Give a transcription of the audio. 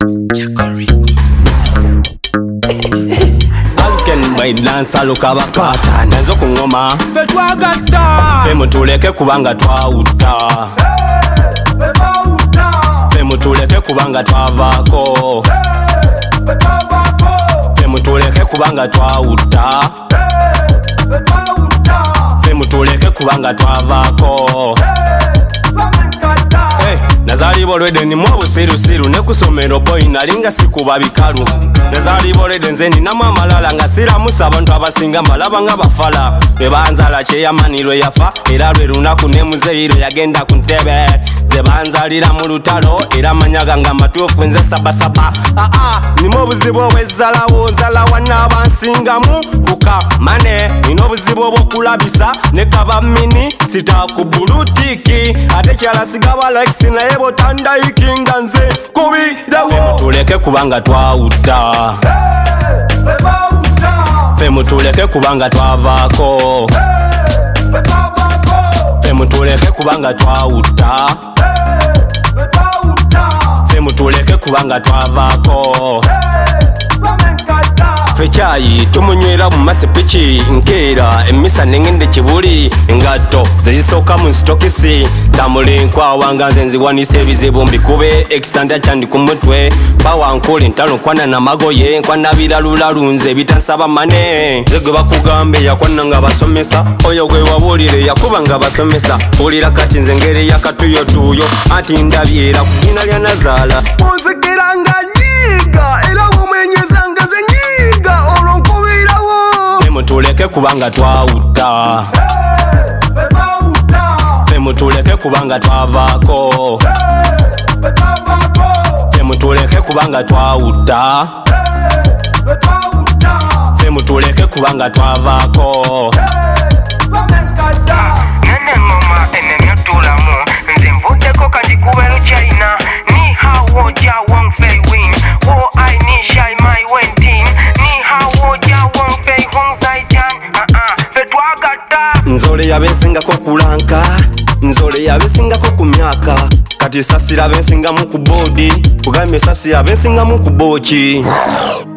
Again by dansa lukabakata nazo ku ngoma fe twagatta fe mutuleke kubanga twawutta fe mutuleke kubanga twavaako fe mutuleke kubanga twawutta fe mutuleke kubanga twavaako nazalibo lwede ni mwabu siru ne kusomero boy nalinga sikuba bikalu nazalibo lwede nze ninamu amalala nga siramusa abantu abasinga malaba nga bafala lwe banzala kyeyamanirwe yafa era lwe lunaku ne muzeiro yagenda ku ntebe ze banzalira mu lutalo era manyaga nga matuufu nze sabasaba nimu obuzibu obwezzalawo nzalawa n'abansingamu kuka mane nina obuzibu obwokulabisa ne kaba mini sitaku bulutiki ate kyalasigaba likes naye botandayikinga nze kubirawo fe mutuleke kubanga twawutta fe mutuleke kubanga twavaako fe mutuleke kubanga twawutta fe mutuleke kubanga twavaako fe kyayi tumunywera mu masepiki nkeera emisa nengende kibuli engatto zezisooka mu sitokisi tambule nkwawanga nze nziwanisa ebizibu mbikube ekisanda kyandi ku mutwe bawankole ntalo nkwana namagoye nkwanabira lulalunze ebitansaba mane nze gwe bakugambe yakwana nga basomesa oyo gwe wabuulire yakuba nga basomesa bulira kati nze ngeri yakatuyotuyo anti ndabyera ku ddina lya nazaala munzekera nga nyiga era bumwenyeza nga ze nyiga olwo nkubirawo fe mutuleke kubanga twawutta fe mutuleke kubanga twavaako fe mutuleke kubanga twawutta fe mutuleke kubanga twavaako nene ngoma enemyotulamu nze mvuddeko kati kubero china ni hawo ja wong fei win wo ai ni shai mai wentin ni hawo ja wong fei hong zai jan fe twagatta nzole yabesingako kulanka nzole yabesingako ku myaka kati sasira bensingamu ku boodi kugambye sasira bensingamu ku booki